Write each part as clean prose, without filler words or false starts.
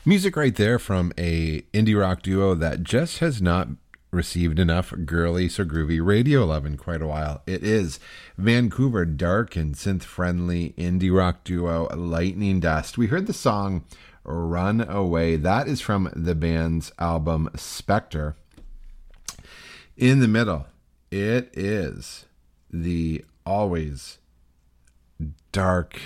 Music right there from a indie rock duo that just has not received enough girly so groovy radio love in quite a while. It is Vancouver dark and synth-friendly indie rock duo Lightning Dust. We heard the song Run Away. That is from the band's album Spectre. In the middle, it is the always dark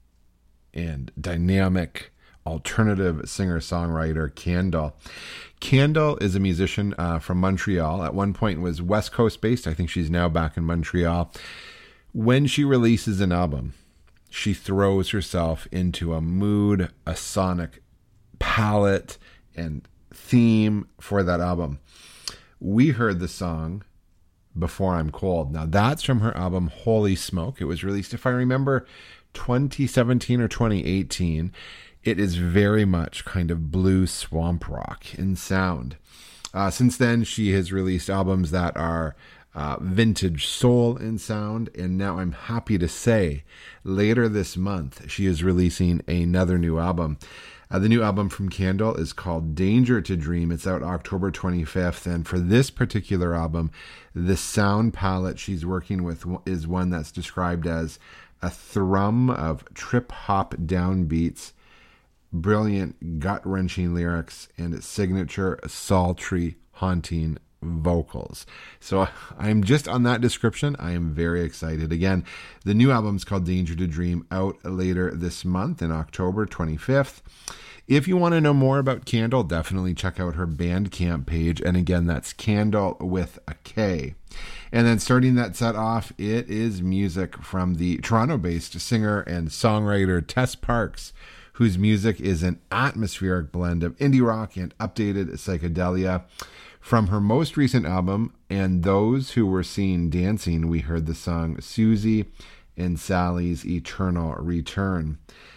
and dynamic alternative singer-songwriter Candle. Candle is a musician from Montreal. At one point was West Coast based. I think she's now back in Montreal. When she releases an album, she throws herself into a mood, a sonic palette, and theme for that album. We heard the song Before I'm Cold. Now that's from her album Holy Smoke. It was released, if I remember, 2017 or 2018. It is very much kind of blue swamp rock in sound. Since then, she has released albums that are vintage soul in sound, and now I'm happy to say later this month she is releasing another new album. The new album from Candle is called Danger to Dream. It's out October 25th, and for this particular album, the sound palette she's working with is one that's described as a thrum of trip-hop downbeats, brilliant gut-wrenching lyrics, and signature sultry, haunting vocals. So I'm just on that description. I am very excited. Again, the new album's called Danger to Dream, out later this month in October 25th. If you want to know more about Candle, definitely check out her Bandcamp page. And again, that's Candle with a K. And then starting that set off, it is music from the Toronto-based singer and songwriter Tess Parks, whose music is an atmospheric blend of indie rock and updated psychedelia. From her most recent album, And Those Who Were Seen Dancing, we heard the song Susie and Sally's Eternal Return.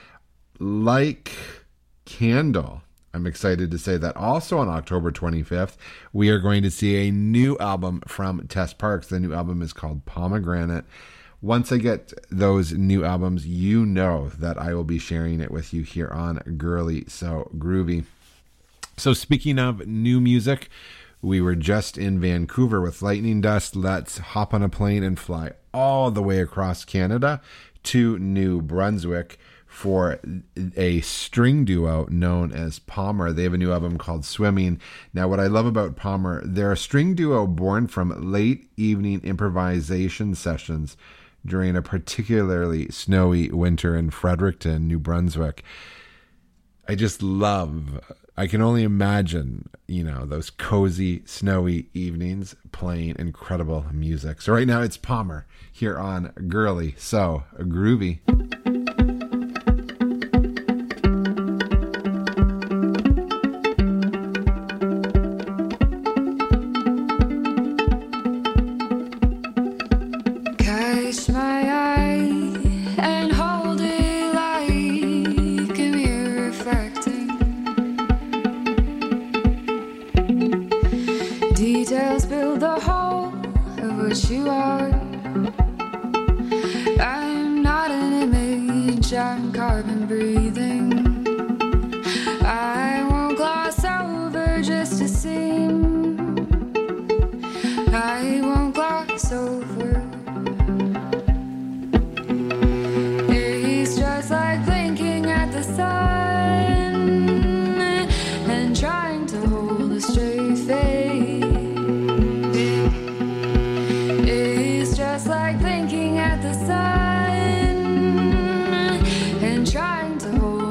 Like Candle, I'm excited to say that also on October 25th, we are going to see a new album from Tess Parks. The new album is called Pomegranate. Once I get those new albums, you know that I will be sharing it with you here on Girly So Groovy. So speaking of new music, we were just in Vancouver with Lightning Dust. Let's hop on a plane and fly all the way across Canada to New Brunswick for a string duo known as Palmer. They have a new album called Swimming. Now, what I love about Palmer, they're a string duo born from late evening improvisation sessions during a particularly snowy winter in Fredericton, New Brunswick. I just love, I can only imagine, those cozy, snowy evenings playing incredible music. So right now it's Palmer here on Girly So Groovy. Trying to hold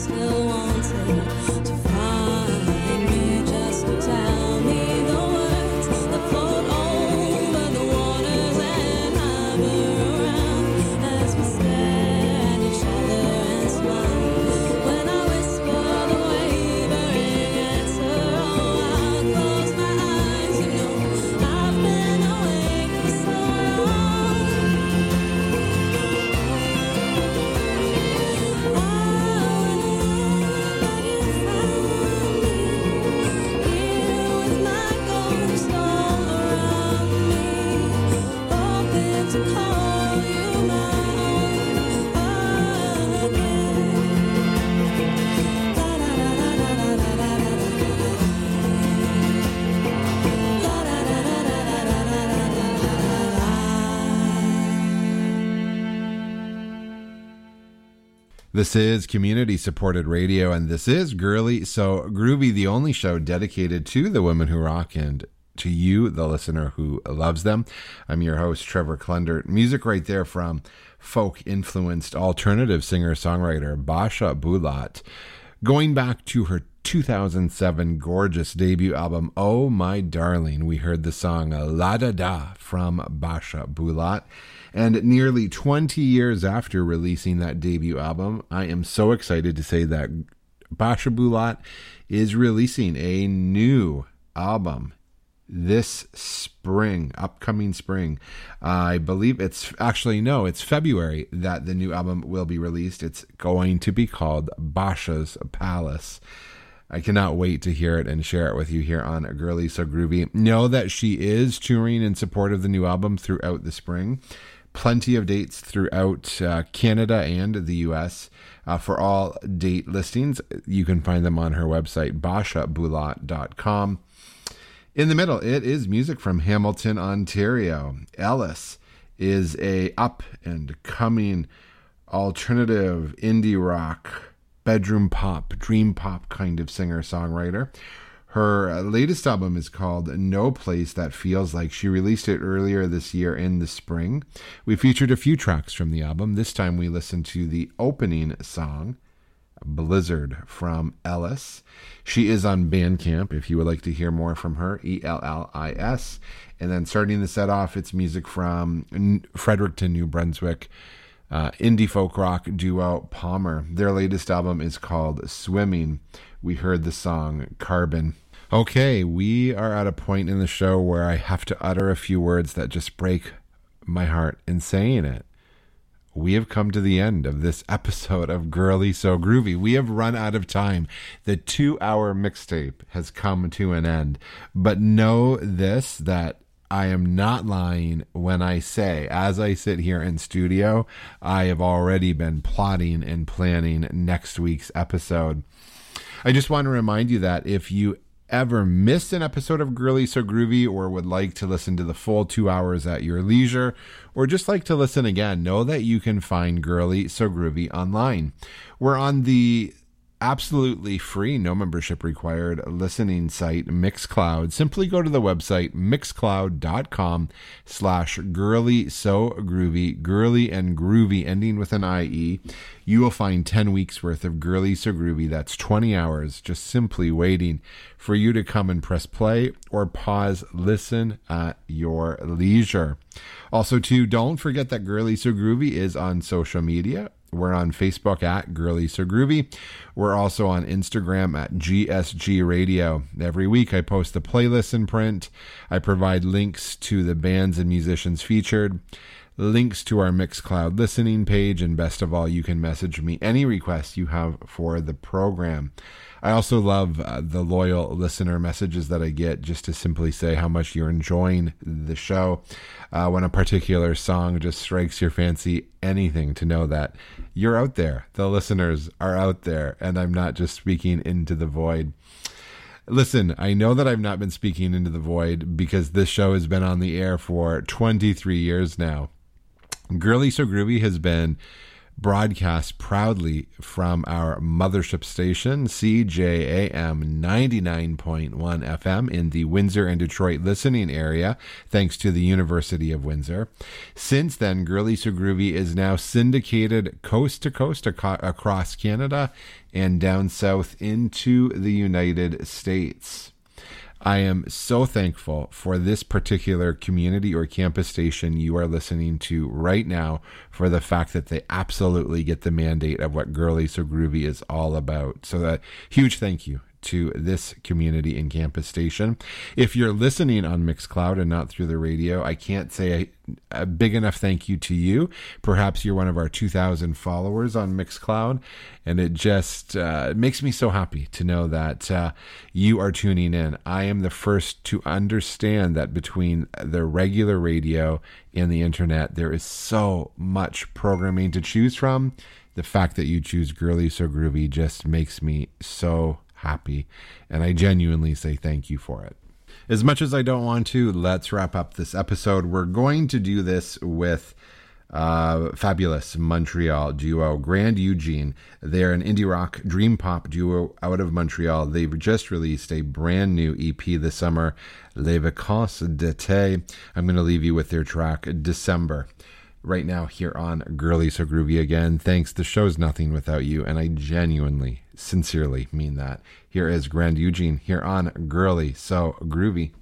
This is community-supported radio, and this is Girly So Groovy, the only show dedicated to the women who rock and to you, the listener who loves them. I'm your host, Trevor Klundert. Music right there from folk-influenced alternative singer-songwriter Basha Bulat. Going back to her 2007 gorgeous debut album, Oh My Darling, we heard the song La Da Da from Basha Bulat. And nearly 20 years after releasing that debut album, I am so excited to say that Basha Bulat is releasing a new album this spring, upcoming spring. I believe it's February that the new album will be released. It's going to be called Basha's Palace. I cannot wait to hear it and share it with you here on Girly So Groovy. Know that she is touring in support of the new album throughout the spring. Plenty of dates throughout Canada and the US. For all date listings, you can find them on her website, bashabulat.com. In the middle, it is music from Hamilton, Ontario. Ellis is a up-and-coming alternative indie rock, bedroom pop, dream pop kind of singer-songwriter. Her latest album is called No Place That Feels Like. She released it earlier this year in the spring. We featured a few tracks from the album. This time we listened to the opening song, Blizzard, from Ellis. She is on Bandcamp if you would like to hear more from her, ELLIS. And then starting the set off, it's music from Fredericton, New Brunswick, indie folk rock duo Palmer. Their latest album is called Swimming. We heard the song Carbon. Okay, we are at a point in the show where I have to utter a few words that just break my heart in saying it. We have come to the end of this episode of Girly So Groovy. We have run out of time. The 2-hour mixtape has come to an end. But know this, that I am not lying when I say, as I sit here in studio, I have already been plotting and planning next week's episode. I just want to remind you that if you ever missed an episode of Girly So Groovy or would like to listen to the full 2 hours at your leisure, or just like to listen again, know that you can find Girly So Groovy online. We're on the absolutely free, no membership required listening site Mixcloud. Simply go to the website mixcloud.com/girly so groovy, girly and groovy ending with an IE. You will find 10 weeks worth of Girly So Groovy. That's 20 hours just simply waiting for you to come and press play or pause, listen at your leisure. Also, too, don't forget that Girly So Groovy is on social media. We're on Facebook at Girly So Groovy. We're also on Instagram at GSG Radio. Every week I post the playlist in print. I provide links to the bands and musicians featured, links to our Mixcloud listening page, and best of all, you can message me any requests you have for the program. I also love the loyal listener messages that I get just to simply say how much you're enjoying the show. When a particular song just strikes your fancy, anything to know that you're out there. The listeners are out there, and I'm not just speaking into the void. Listen, I know that I've not been speaking into the void because this show has been on the air for 23 years now. Girly So Groovy has been broadcast proudly from our mothership station, CJAM 99.1 FM in the Windsor and Detroit listening area, thanks to the University of Windsor. Since then, Girly So Groovy is now syndicated coast to coast across Canada and down south into the United States. I am so thankful for this particular community or campus station you are listening to right now, for the fact that they absolutely get the mandate of what Girly So Groovy is all about. So a huge thank you to this community and campus station. If you're listening on Mixcloud and not through the radio, I can't say a big enough thank you to you. Perhaps you're one of our 2,000 followers on Mixcloud, and it just makes me so happy to know that you are tuning in. I am the first to understand that between the regular radio and the internet, there is so much programming to choose from. The fact that you choose Girly So Groovy just makes me so happy, and I genuinely say thank you for it. As much as I don't want to, let's wrap up this episode. We're going to do this with fabulous Montreal duo Grand Eugene. They're an indie rock dream pop duo out of Montreal. They've just released a brand new EP this summer, Les Vacances d'été. I'm going to leave you with their track December right now here on Girly So Groovy again. Thanks. The show's nothing without you, and I genuinely, sincerely mean that. Here is Grand Eugene here on Girly So Groovy.